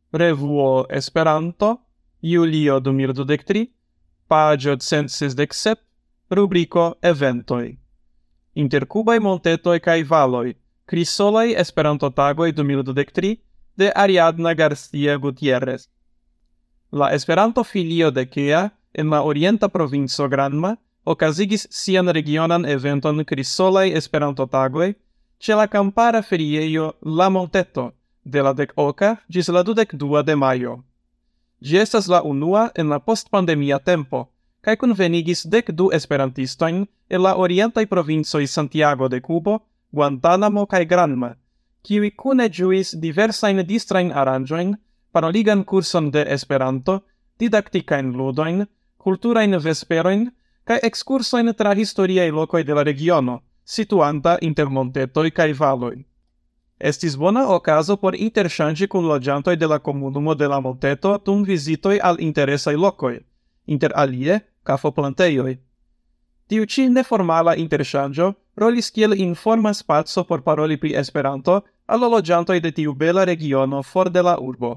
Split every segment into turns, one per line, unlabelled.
Revuo Esperanto, Julio 2023, pagio 167, rubrico Eventoi. Inter cubaj montetoj kaj valoj, Crisolaj Esperanto-tagoj 2023 de Ariadna García Gutiérrez. La Esperanto-filio de Kea en la orienta provinco Granma okazigis sian regionan eventon Crisolaj Esperanto-tagoj ĉe la kampara feriejo La Monteto de la 10 ĝis la 22 de majo. Ĝi estas la unua en la postpandemia tempo, kaj kunvenigis 12 esperantistojn el la orientaj provincoj Santiago de Cubo, Guantanamo kaj Granma, kiuj kune ĝuis diversajn distrajn aranĝojn, paroligan kurson de Esperanto, didaktikajn ludojn, kulturajn vesperojn kaj ekskursojn tra historiaj lokoj de la regiono, situanta inter montetoj kaj valoj. Estis bona okazo por interŝanĝi kun loĝantoj de la komunumo de la monteto dum vizitoj al interesaj lokoj, inter alie kafoplantejoj. Tiu ĉi neformala interŝanĝo rolis kiel informa spaco por paroli pri Esperanto al la loĝantoj de tiu bela regiono for de la urbo.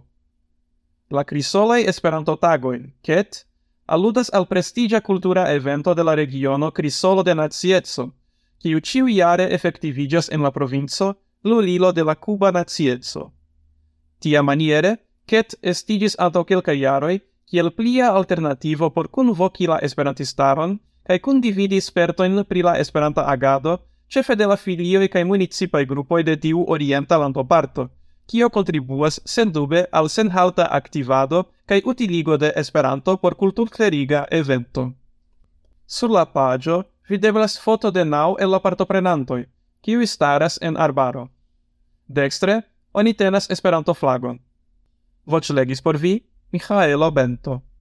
La Crisolaj Esperanto-tagoj, KET, aludas al prestiĝa kultura evento de la regiono Crisolo de Nacieco, kiu ĉiujare efektiviĝas en la provinco lulilo de la Cuba Nacieco. Tiamaniere, KET estiĝis antaŭ kelkaj jaroj kiel plia alternativo por kunvoki la esperantistaron kaj kundividi spertojn pri la Esperanta agado ĉefe de la filioj kaj municipaj grupoj de tiu orienta landoparto, kio kontribuas sendube al senhalta aktivado kaj utiligo de Esperanto por kulturkleriga evento. Sur la paĝo videblas foto de 9 el la partoprenantoj, kiuj staras en arbaro. Dekstre oni tenas Esperanto-flagon. Voĉlegis por vi Miĥaelo Bento.